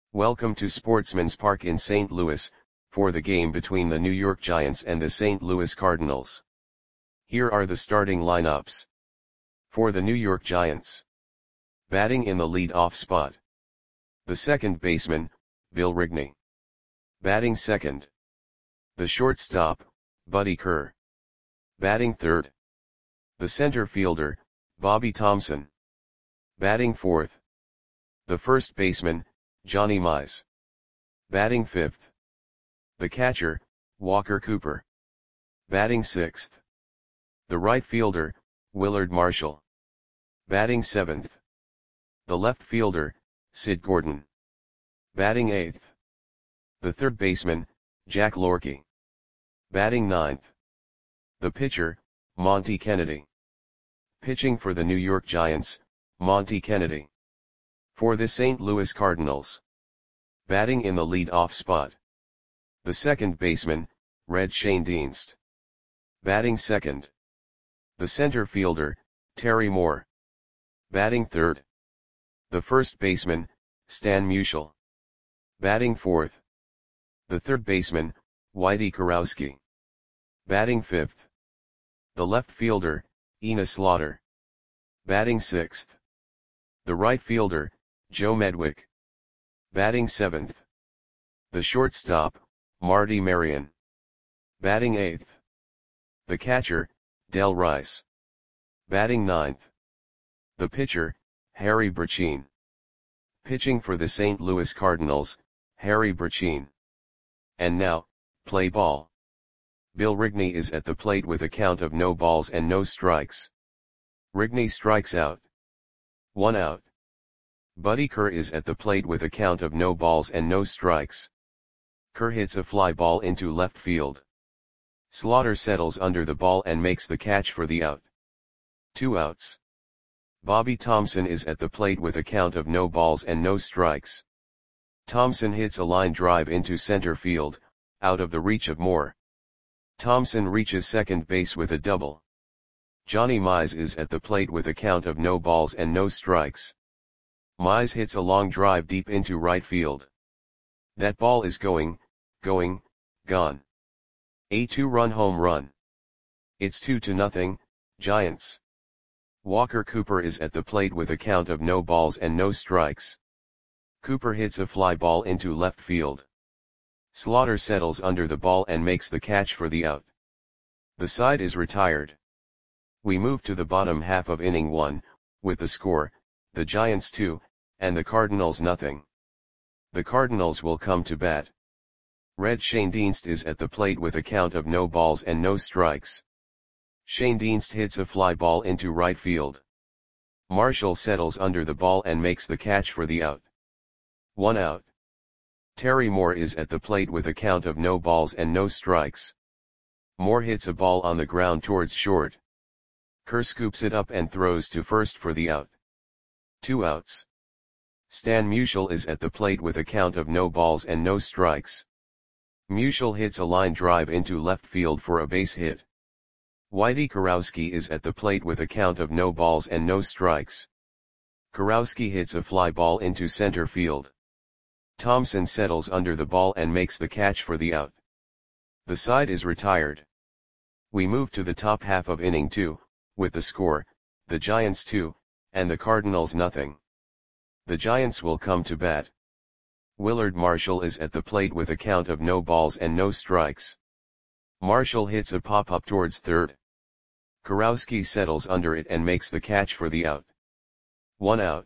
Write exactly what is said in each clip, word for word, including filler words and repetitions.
Welcome to Sportsman's Park in Saint Louis, for the game between the New York Giants and the Saint Louis Cardinals. Here are the starting lineups. For the New York Giants. Batting in the lead-off spot. The second baseman, Bill Rigney. Batting second. The shortstop, Buddy Kerr. Batting third. The center fielder, Bobby Thomson. Batting fourth. The first baseman, Johnny Mize. Batting fifth. The catcher, Walker Cooper. Batting sixth. The right fielder, Willard Marshall. Batting seventh. The left fielder, Sid Gordon. Batting eighth. The third baseman, Jack Lorky. Batting ninth. The pitcher, Monty Kennedy. Pitching for the New York Giants, Monty Kennedy. For the Saint Louis Cardinals. Batting in the lead-off spot. The second baseman, Red Schoendienst. Batting second. The center fielder, Terry Moore. Batting third. The first baseman, Stan Musial. Batting fourth. The third baseman, Whitey Kurowski. Batting fifth. The left fielder, Ina Slaughter. Batting sixth. The right fielder, Joe Medwick. Batting seventh. The shortstop, Marty Marion. Batting eighth. The catcher, Del Rice. Batting ninth. The pitcher, Harry Brecheen. Pitching for the Saint Louis Cardinals, Harry Brecheen. And now, play ball. Bill Rigney is at the plate with a count of no balls and no strikes. Rigney strikes out. One out. Buddy Kerr is at the plate with a count of no balls and no strikes. Kerr hits a fly ball into left field. Slaughter settles under the ball and makes the catch for the out. Two outs. Bobby Thomson is at the plate with a count of no balls and no strikes. Thomson hits a line drive into center field, out of the reach of Moore. Thomson reaches second base with a double. Johnny Mize is at the plate with a count of no balls and no strikes. Mize hits a long drive deep into right field. That ball is going, going, gone. A two-run home run. It's two to nothing, Giants. Walker Cooper is at the plate with a count of no balls and no strikes. Cooper hits a fly ball into left field. Slaughter settles under the ball and makes the catch for the out. The side is retired. We move to the bottom half of inning one, with the score, the Giants two, and the Cardinals nothing. The Cardinals will come to bat. Red Schoendienst is at the plate with a count of no balls and no strikes. Schoendienst hits a fly ball into right field. Marshall settles under the ball and makes the catch for the out. One out. Terry Moore is at the plate with a count of no balls and no strikes. Moore hits a ball on the ground towards short. Kerr scoops it up and throws to first for the out. Two outs. Stan Musial is at the plate with a count of no balls and no strikes. Musial hits a line drive into left field for a base hit. Whitey Kurowski is at the plate with a count of no balls and no strikes. Kurowski hits a fly ball into center field. Thomson settles under the ball and makes the catch for the out. The side is retired. We move to the top half of inning two, with the score, the Giants two, and the Cardinals nothing. The Giants will come to bat. Willard Marshall is at the plate with a count of no balls and no strikes. Marshall hits a pop-up towards third. Kurowski settles under it and makes the catch for the out. One out.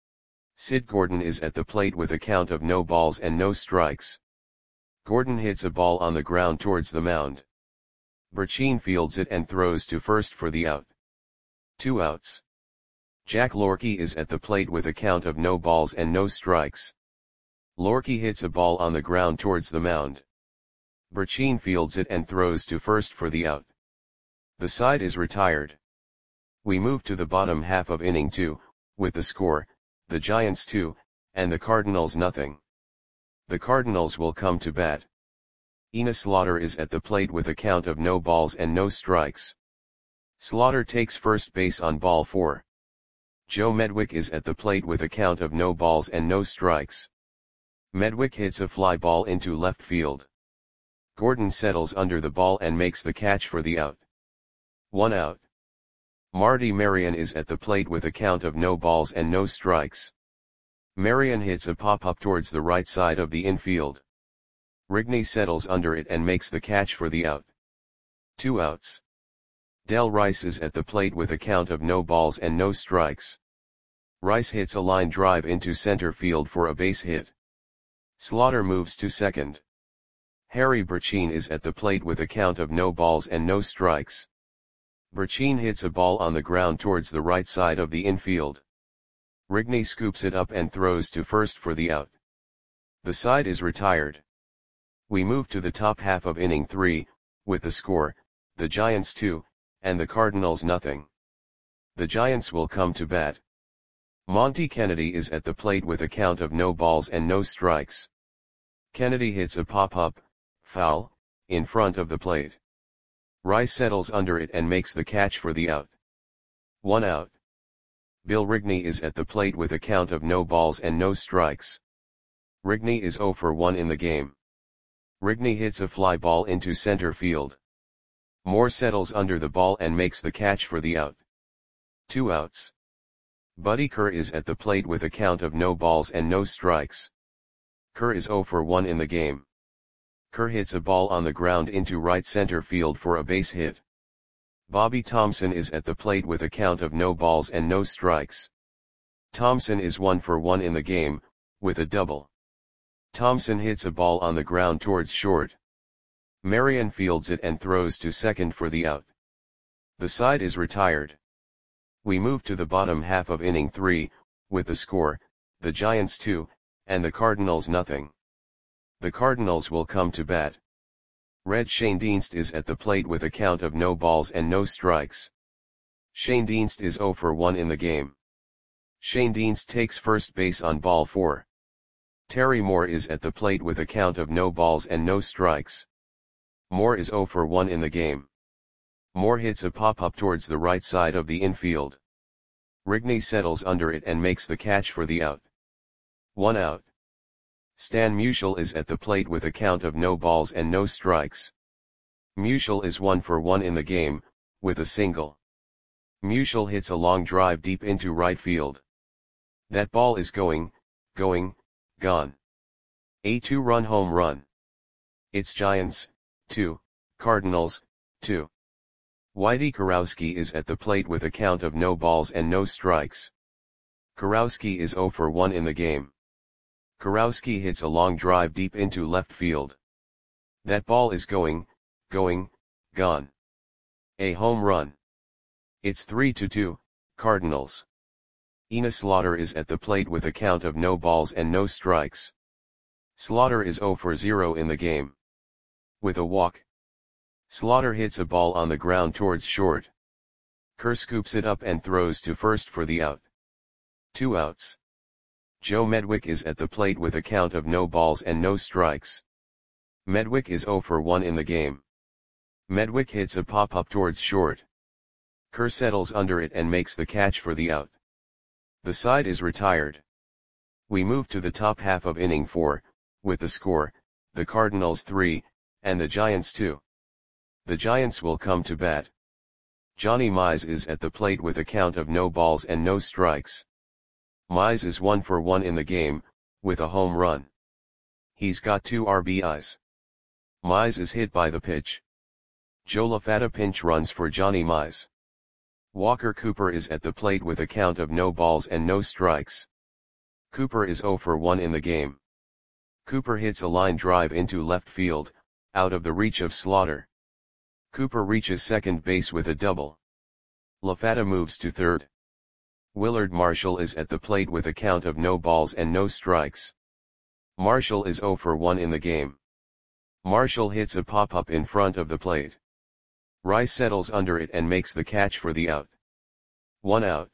Sid Gordon is at the plate with a count of no balls and no strikes. Gordon hits a ball on the ground towards the mound. Brecheen fields it and throws to first for the out. Two outs. Jack Lorky is at the plate with a count of no balls and no strikes. Lorky hits a ball on the ground towards the mound. Brecheen fields it and throws to first for the out. The side is retired. We move to the bottom half of inning two, with the score, the Giants two, and the Cardinals nothing. The Cardinals will come to bat. Ina Slaughter is at the plate with a count of no balls and no strikes. Slaughter takes first base on ball four. Joe Medwick is at the plate with a count of no balls and no strikes. Medwick hits a fly ball into left field. Gordon settles under the ball and makes the catch for the out. One out. Marty Marion is at the plate with a count of no balls and no strikes. Marion hits a pop-up towards the right side of the infield. Rigney settles under it and makes the catch for the out. Two outs. Del Rice is at the plate with a count of no balls and no strikes. Rice hits a line drive into center field for a base hit. Slaughter moves to second. Harry Burcheen is at the plate with a count of no balls and no strikes. Burcheen hits a ball on the ground towards the right side of the infield. Rigney scoops it up and throws to first for the out. The side is retired. We move to the top half of inning three, with the score, the Giants two, and the Cardinals nothing. The Giants will come to bat. Monty Kennedy is at the plate with a count of no balls and no strikes. Kennedy hits a pop-up, foul, in front of the plate. Rice settles under it and makes the catch for the out. One out. Bill Rigney is at the plate with a count of no balls and no strikes. Rigney is oh for one in the game. Rigney hits a fly ball into center field. Moore settles under the ball and makes the catch for the out. Two outs. Buddy Kerr is at the plate with a count of no balls and no strikes. Kerr is oh for one in the game. Kerr hits a ball on the ground into right center field for a base hit. Bobby Thompson is at the plate with a count of no balls and no strikes. Thompson is one for one in the game, with a double. Thompson hits a ball on the ground towards short. Marion fields it and throws to second for the out. The side is retired. We move to the bottom half of inning three, with the score, the Giants two, and the Cardinals nothing. The Cardinals will come to bat. Red Schoendienst is at the plate with a count of no balls and no strikes. Schoendienst is oh for one in the game. Schoendienst takes first base on ball four. Terry Moore is at the plate with a count of no balls and no strikes. Moore is oh for one in the game. Moore hits a pop-up towards the right side of the infield. Rigney settles under it and makes the catch for the out. One out. Stan Musial is at the plate with a count of no balls and no strikes. Musial is one for one in the game, with a single. Musial hits a long drive deep into right field. That ball is going, going, gone. A two-run home run. It's Giants, two, Cardinals, two. Whitey Kurowski is at the plate with a count of no balls and no strikes. Kurowski is oh for one in the game. Kurowski hits a long drive deep into left field. That ball is going, going, gone. A home run. It's three to two, Cardinals. Enos Slaughter is at the plate with a count of no balls and no strikes. Slaughter is oh for zero in the game. With a walk. Slaughter hits a ball on the ground towards short. Kerr scoops it up and throws to first for the out. Two outs. Joe Medwick is at the plate with a count of no balls and no strikes. Medwick is oh for one in the game. Medwick hits a pop-up towards short. Kerr settles under it and makes the catch for the out. The side is retired. We move to the top half of inning four, with the score, the Cardinals three, and the Giants two. The Giants will come to bat. Johnny Mize is at the plate with a count of no balls and no strikes. Mize is one for one in the game, with a home run. He's got two R B Is. Mize is hit by the pitch. Joe LaFatta pinch runs for Johnny Mize. Walker Cooper is at the plate with a count of no balls and no strikes. Cooper is oh for one in the game. Cooper hits a line drive into left field, out of the reach of Slaughter. Cooper reaches second base with a double. LaFatta moves to third. Willard Marshall is at the plate with a count of no balls and no strikes. Marshall is oh for one in the game. Marshall hits a pop-up in front of the plate. Rice settles under it and makes the catch for the out. One out.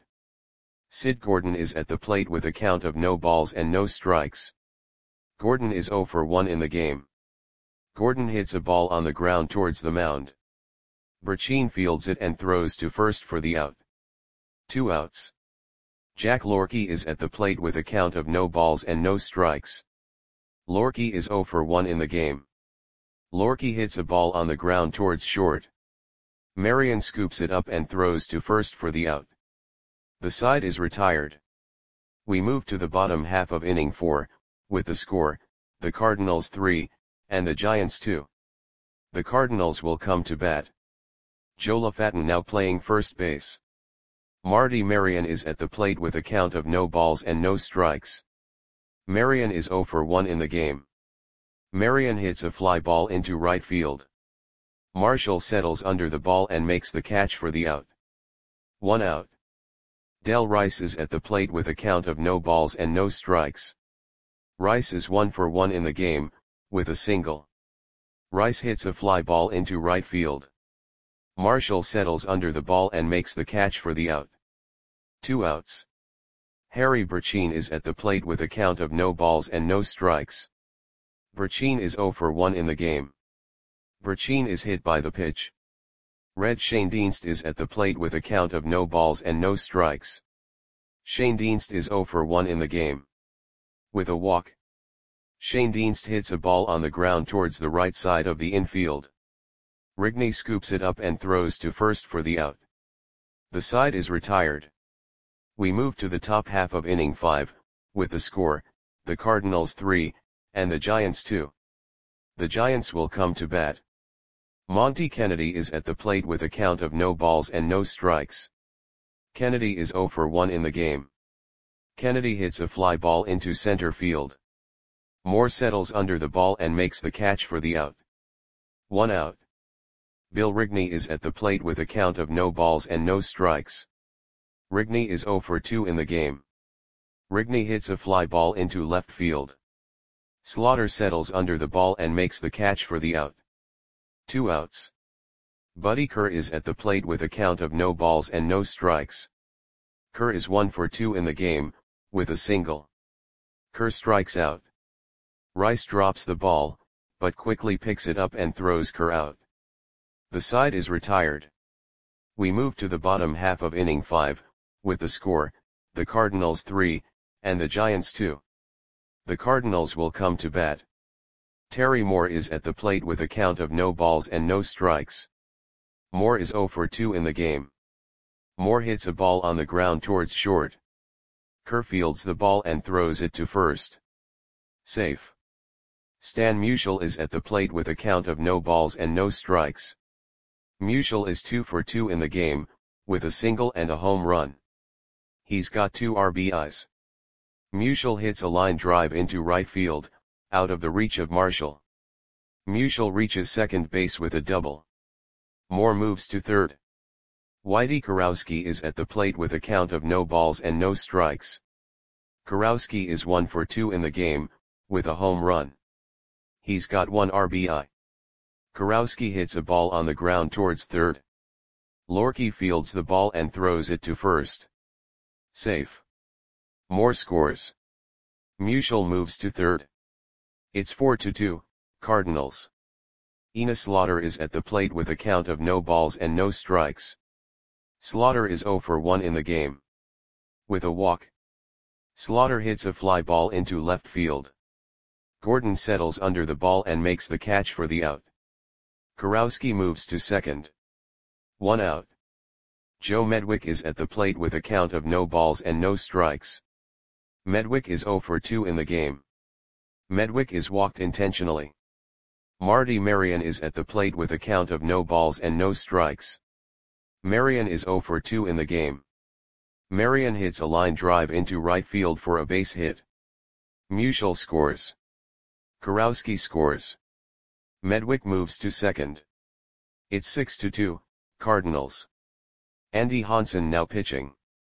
Sid Gordon is at the plate with a count of no balls and no strikes. Gordon is oh for one in the game. Gordon hits a ball on the ground towards the mound. Burcheen fields it and throws to first for the out. Two outs. Jack Lorkey is at the plate with a count of no balls and no strikes. Lorkie is zero for one in the game. Lorkie hits a ball on the ground towards short. Marion scoops it up and throws to first for the out. The side is retired. We move to the bottom half of inning four, with the score, the Cardinals three, and the Giants two. The Cardinals will come to bat. Joe LaFatten now playing first base. Marty Marion is at the plate with a count of no balls and no strikes. Marion is zero for one in the game. Marion hits a fly ball into right field. Marshall settles under the ball and makes the catch for the out. One out. Del Rice is at the plate with a count of no balls and no strikes. Rice is one for one in the game, with a single. Rice hits a fly ball into right field. Marshall settles under the ball and makes the catch for the out. Two outs. Harry Burcheen is at the plate with a count of no balls and no strikes. Burcheen is zero for one in the game. Burcheen is hit by the pitch. Red Schoendienst is at the plate with a count of no balls and no strikes. Schoendienst is zero for one in the game. With a walk. Schoendienst hits a ball on the ground towards the right side of the infield. Rigney scoops it up and throws to first for the out. The side is retired. We move to the top half of inning five, with the score, the Cardinals three, and the Giants two. The Giants will come to bat. Monty Kennedy is at the plate with a count of no balls and no strikes. Kennedy is zero for one in the game. Kennedy hits a fly ball into center field. Moore settles under the ball and makes the catch for the out. One out. Bill Rigney is at the plate with a count of no balls and no strikes. Rigney is zero for two in the game. Rigney hits a fly ball into left field. Slaughter settles under the ball and makes the catch for the out. Two outs. Buddy Kerr is at the plate with a count of no balls and no strikes. Kerr is one for two in the game, with a single. Kerr strikes out. Rice drops the ball, but quickly picks it up and throws Kerr out. The side is retired. We move to the bottom half of inning five, with the score, the Cardinals three, and the Giants two. The Cardinals will come to bat. Terry Moore is at the plate with a count of no balls and no strikes. Moore is zero for two in the game. Moore hits a ball on the ground towards short. Kerr fields the ball and throws it to first. Safe. Stan Musial is at the plate with a count of no balls and no strikes. Musial is two for two in the game, with a single and a home run. He's got two R B Is. Musial hits a line drive into right field, out of the reach of Marshall. Musial reaches second base with a double. Moore moves to third. Whitey Kurowski is at the plate with a count of no balls and no strikes. Kurowski is one for two in the game, with a home run. He's got one R B I. Kurowski hits a ball on the ground towards third. Lorkie fields the ball and throws it to first. Safe. Moore scores. Musial moves to third. It's four to two, Cardinals. Ina Slaughter is at the plate with a count of no balls and no strikes. Slaughter is zero for one in the game. With a walk. Slaughter hits a fly ball into left field. Gordon settles under the ball and makes the catch for the out. Kurowski moves to second. One out. Joe Medwick is at the plate with a count of no balls and no strikes. Medwick is zero for two in the game. Medwick is walked intentionally. Marty Marion is at the plate with a count of no balls and no strikes. Marion is zero for two in the game. Marion hits a line drive into right field for a base hit. Musial scores. Kurowski scores. Medwick moves to second. It's six to two, Cardinals. Andy Hansen now pitching.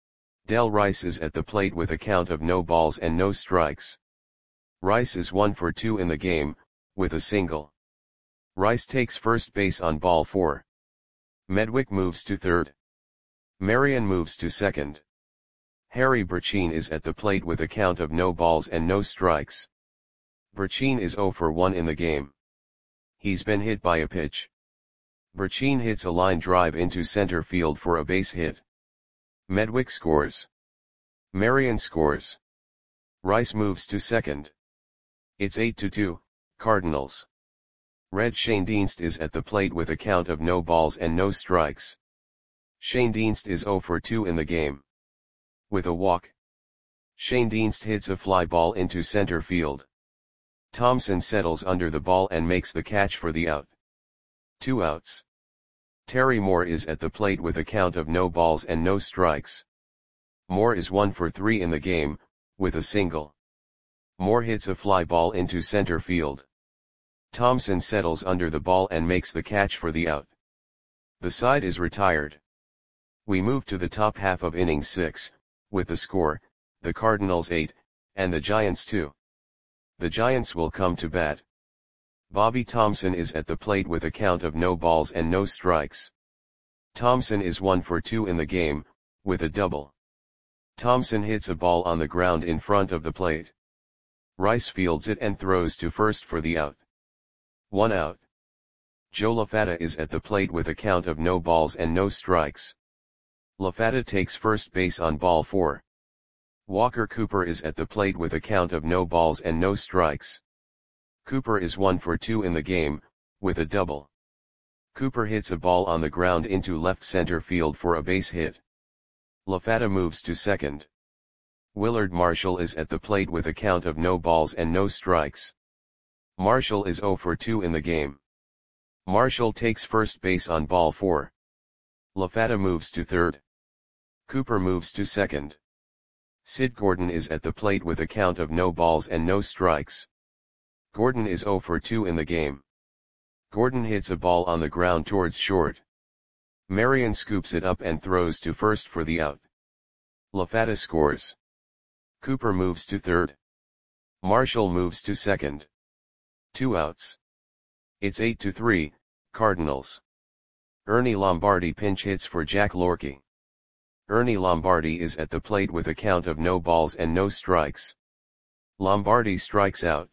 Del Rice is at the plate with a count of no balls and no strikes. Rice is one for two in the game, with a single. Rice takes first base on ball four. Medwick moves to third. Marion moves to second. Harry Burcheen is at the plate with a count of no balls and no strikes. Burcheen is zero for one in the game. He's been hit by a pitch. Burcheen hits a line drive into center field for a base hit. Medwick scores. Marion scores. Rice moves to second. It's eight to two, Cardinals. Red Schoendienst is at the plate with a count of no balls and no strikes. Schoendienst is zero for two in the game. With a walk, Schoendienst hits a fly ball into center field. Thomson settles under the ball and makes the catch for the out. Two outs. Terry Moore is at the plate with a count of no balls and no strikes. Moore is one for three in the game, with a single. Moore hits a fly ball into center field. Thomson settles under the ball and makes the catch for the out. The side is retired. We move to the top half of inning six, with the score, the Cardinals eight, and the Giants two. The Giants will come to bat. Bobby Thomson is at the plate with a count of no balls and no strikes. Thomson is one for two in the game, with a double. Thomson hits a ball on the ground in front of the plate. Rice fields it and throws to first for the out. One out. Joe LaFatta is at the plate with a count of no balls and no strikes. LaFatta takes first base on ball four. Walker Cooper is at the plate with a count of no balls and no strikes. Cooper is one for two in the game, with a double. Cooper hits a ball on the ground into left center field for a base hit. LaFatta moves to second. Willard Marshall is at the plate with a count of no balls and no strikes. Marshall is zero for two in the game. Marshall takes first base on ball four. LaFatta moves to third. Cooper moves to second. Sid Gordon is at the plate with a count of no balls and no strikes. Gordon is zero for two in the game. Gordon hits a ball on the ground towards short. Marion scoops it up and throws to first for the out. LaFatta scores. Cooper moves to third. Marshall moves to second. Two outs. It's eight to three, Cardinals. Ernie Lombardi pinch hits for Jack Lorky. Ernie Lombardi is at the plate with a count of no balls and no strikes. Lombardi strikes out.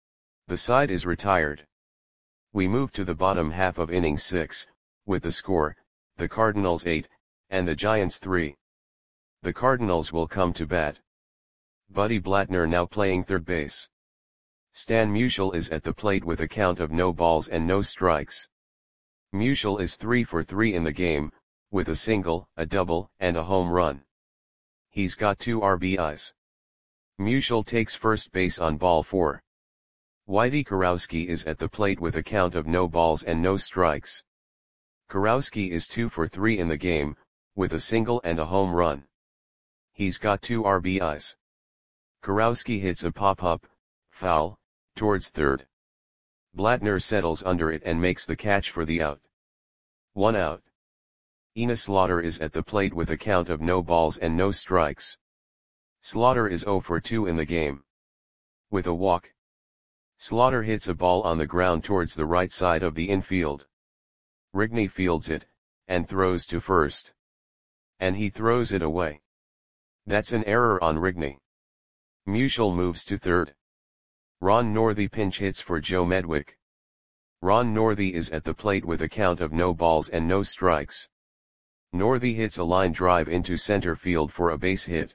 The side is retired. We move to the bottom half of inning six, with the score, the Cardinals eight, and the Giants three. The Cardinals will come to bat. Buddy Blattner now playing third base. Stan Musial is at the plate with a count of no balls and no strikes. Musial is three for three in the game, with a single, a double, and a home run. He's got two R B Is. Musial takes first base on ball four. Whitey Kurowski is at the plate with a count of no balls and no strikes. Kurowski is two for three in the game, with a single and a home run. He's got two R B Is. Kurowski hits a pop-up, foul, towards third. Blattner settles under it and makes the catch for the out. One out. Enos Slaughter is at the plate with a count of no balls and no strikes. Slaughter is zero for two in the game. With a walk, Slaughter hits a ball on the ground towards the right side of the infield. Rigney fields it, and throws to first. And he throws it away. That's an error on Rigney. Musial moves to third. Ron Northey pinch hits for Joe Medwick. Ron Northey is at the plate with a count of no balls and no strikes. Northey hits a line drive into center field for a base hit.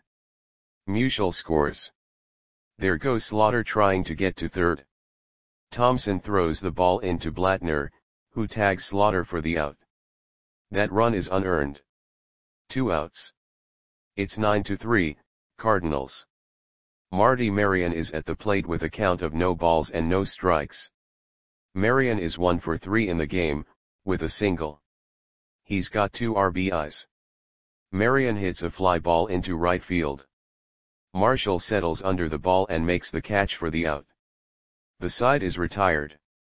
Musial scores. There goes Slaughter trying to get to third. Thomson throws the ball into Blattner, who tags Slaughter for the out. That run is unearned. Two outs. It's nine to three, Cardinals. Marty Marion is at the plate with a count of no balls and no strikes. Marion is one for three in the game, with a single. He's got two R B Is. Marion hits a fly ball into right field. Marshall settles under the ball and makes the catch for the out. The side is retired.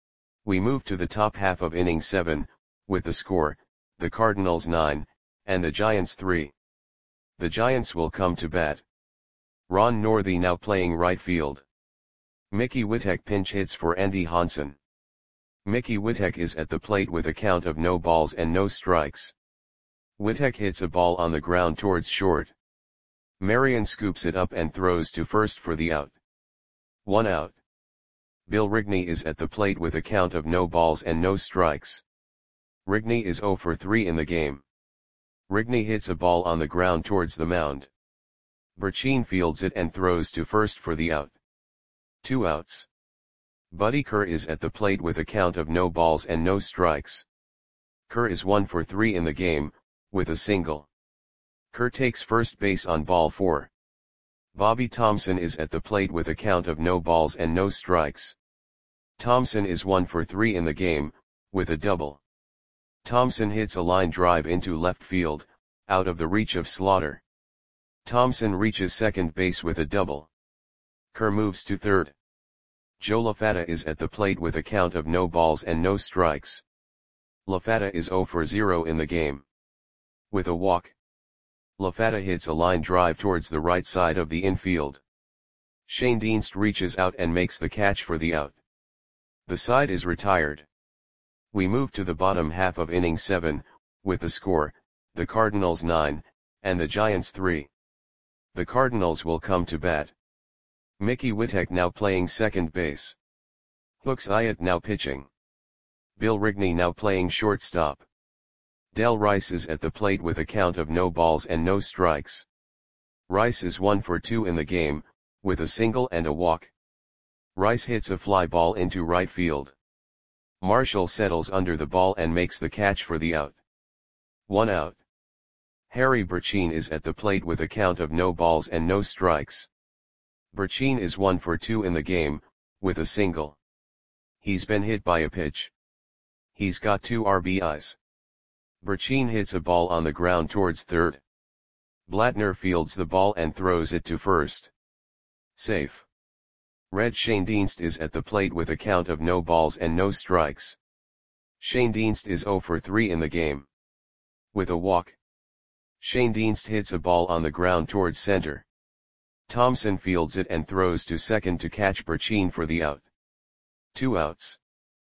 We move to the top half of inning seven, with the score, the Cardinals nine, and the Giants three. The Giants will come to bat. Ron Northey now playing right field. Mickey Witek pinch hits for Andy Hansen. Mickey Witek is at the plate with a count of no balls and no strikes. Witek hits a ball on the ground towards short. Marion scoops it up and throws to first for the out. One out. Bill Rigney is at the plate with a count of no balls and no strikes. Rigney is zero for three in the game. Rigney hits a ball on the ground towards the mound. Burchine fields it and throws to first for the out. Two outs. Buddy Kerr is at the plate with a count of no balls and no strikes. Kerr is one for three in the game, with a single. Kerr takes first base on ball four. Bobby Thomson is at the plate with a count of no balls and no strikes. Thomson is one for three in the game, with a double. Thomson hits a line drive into left field, out of the reach of Slaughter. Thomson reaches second base with a double. Kerr moves to third. Joe LaFatta is at the plate with a count of no balls and no strikes. LaFatta is zero for zero in the game. With a walk. LaFatta hits a line drive towards the right side of the infield. Shane Dienst reaches out and makes the catch for the out. The side is retired. We move to the bottom half of inning seven, with the score, the Cardinals nine, and the Giants three. The Cardinals will come to bat. Mickey Whittek now playing second base. Hooks Ayat now pitching. Bill Rigney now playing shortstop. Del Rice is at the plate with a count of no balls and no strikes. Rice is one for two in the game, with a single and a walk. Rice hits a fly ball into right field. Marshall settles under the ball and makes the catch for the out. One out. Harry Burcheen is at the plate with a count of no balls and no strikes. Burcheen is one for two in the game, with a single. He's been hit by a pitch. He's got two R B Is. Burcheen hits a ball on the ground towards third. Blattner fields the ball and throws it to first. Safe. Red Shane Dienst is at the plate with a count of no balls and no strikes. Shane Dienst is zero for three in the game. With a walk. Shane Dienst hits a ball on the ground towards center. Thomson fields it and throws to second to catch Burcheen for the out. Two outs.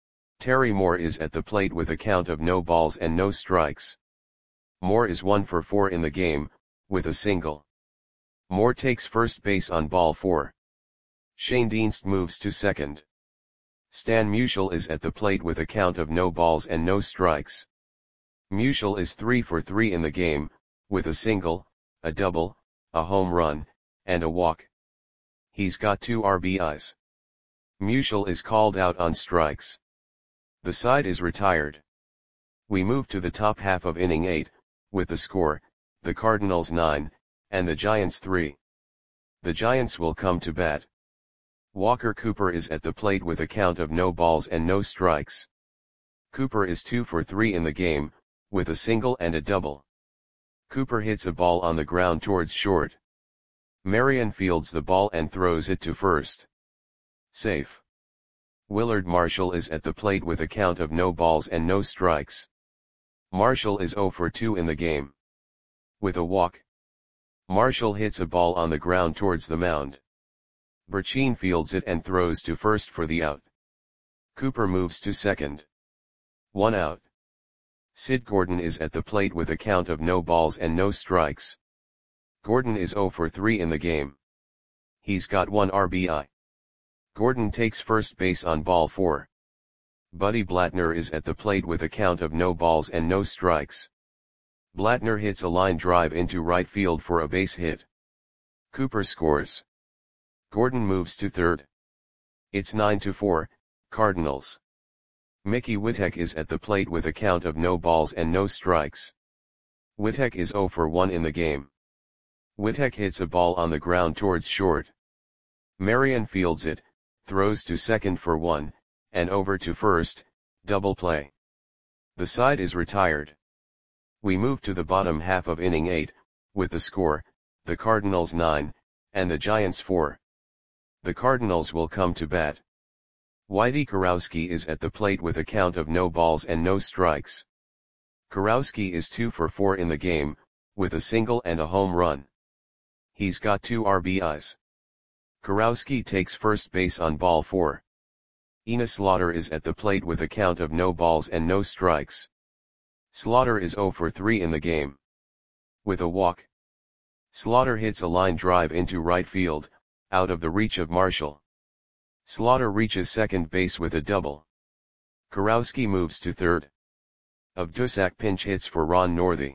Terry Moore is at the plate with a count of no balls and no strikes. Moore is one for four in the game, with a single. Moore takes first base on ball four. Shane Dienst moves to second. Stan Musial is at the plate with a count of no balls and no strikes. Musial is three for three in the game, with a single, a double, a home run, and a walk. He's got two R B Is. Musial is called out on strikes. The side is retired. We move to the top half of inning eight, with the score, the Cardinals nine, and the Giants three. The Giants will come to bat. Walker Cooper is at the plate with a count of no balls and no strikes. Cooper is two for three in the game, with a single and a double. Cooper hits a ball on the ground towards short. Marion fields the ball and throws it to first. Safe. Willard Marshall is at the plate with a count of no balls and no strikes. Marshall is zero for two in the game. With a walk. Marshall hits a ball on the ground towards the mound. Burcheen fields it and throws to first for the out. Cooper moves to second. One out. Sid Gordon is at the plate with a count of no balls and no strikes. Gordon is zero for three in the game. He's got one R B I. Gordon takes first base on ball four. Buddy Blattner is at the plate with a count of no balls and no strikes. Blattner hits a line drive into right field for a base hit. Cooper scores. Gordon moves to third. It's nine to four, Cardinals. Mickey Whittek is at the plate with a count of no balls and no strikes. Whittek is zero for one in the game. Whittek hits a ball on the ground towards short. Marion fields it, throws to second for one, and over to first, double play. The side is retired. We move to the bottom half of inning eight, with the score, the Cardinals nine, and the Giants four. The Cardinals will come to bat. Whitey Kurowski is at the plate with a count of no balls and no strikes. Kurowski is two for four in the game, with a single and a home run. He's got two R B Is. Kurowski takes first base on ball four. Ina Slaughter is at the plate with a count of no balls and no strikes. Slaughter is zero for three in the game. With a walk. Slaughter hits a line drive into right field, out of the reach of Marshall. Slaughter reaches second base with a double. Kurowski moves to third. Obdusak pinch hits for Ron Northey.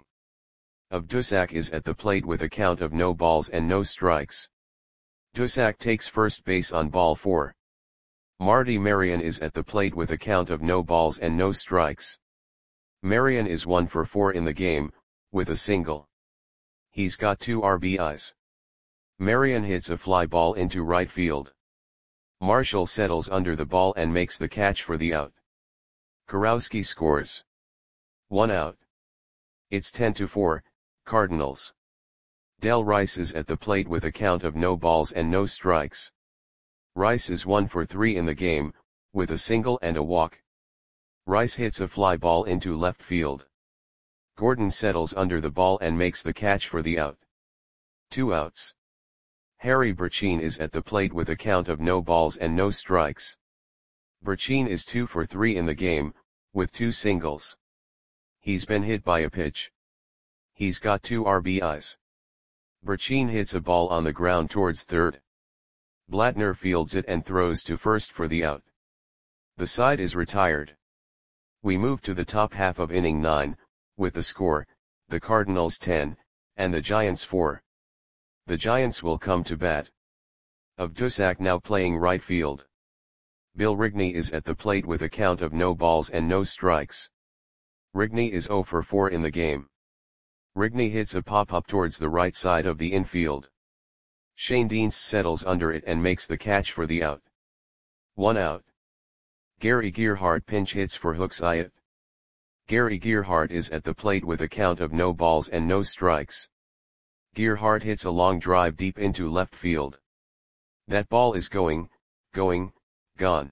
Obdusak is at the plate with a count of no balls and no strikes. Dusak takes first base on ball four. Marty Marion is at the plate with a count of no balls and no strikes. Marion is one for four in the game, with a single. He's got two R B Is. Marion hits a fly ball into right field. Marshall settles under the ball and makes the catch for the out. Kurowski scores. One out. It's ten to four, Cardinals. Del Rice is at the plate with a count of no balls and no strikes. Rice is one for three in the game, with a single and a walk. Rice hits a fly ball into left field. Gordon settles under the ball and makes the catch for the out. Two outs. Harry Burcheen is at the plate with a count of no balls and no strikes. Burcheen is two for three in the game, with two singles. He's been hit by a pitch. He's got two R B Is. Burcheen hits a ball on the ground towards third. Blattner fields it and throws to first for the out. The side is retired. We move to the top half of inning nine, with the score, the Cardinals ten, and the Giants four. The Giants will come to bat. Obdusak now playing right field. Bill Rigney is at the plate with a count of no balls and no strikes. Rigney is zero for four in the game. Rigney hits a pop-up towards the right side of the infield. Shane Deans settles under it and makes the catch for the out. One out. Gary Gearhart pinch hits for Hooks Ayat. Gary Gearhart is at the plate with a count of no balls and no strikes. Gearhart hits a long drive deep into left field. That ball is going, going, gone.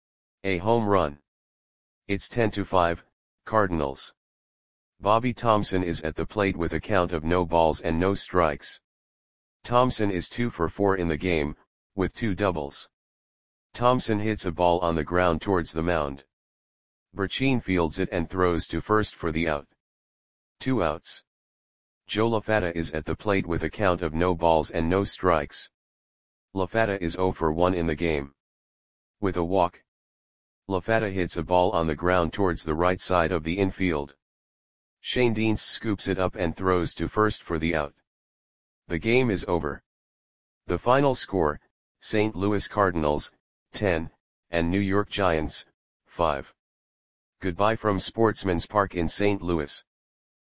A home run. It's ten to five, Cardinals. Bobby Thomson is at the plate with a count of no balls and no strikes. Thomson is two for four in the game, with two doubles. Thomson hits a ball on the ground towards the mound. Burcheen fields it and throws to first for the out. Two outs. Joe LaFatta is at the plate with a count of no balls and no strikes. LaFatta is zero for one in the game. With a walk. LaFatta hits a ball on the ground towards the right side of the infield. Shane Deans scoops it up and throws to first for the out. The game is over. The final score, Saint Louis Cardinals, ten, and New York Giants, five. Goodbye from Sportsman's Park in Saint Louis.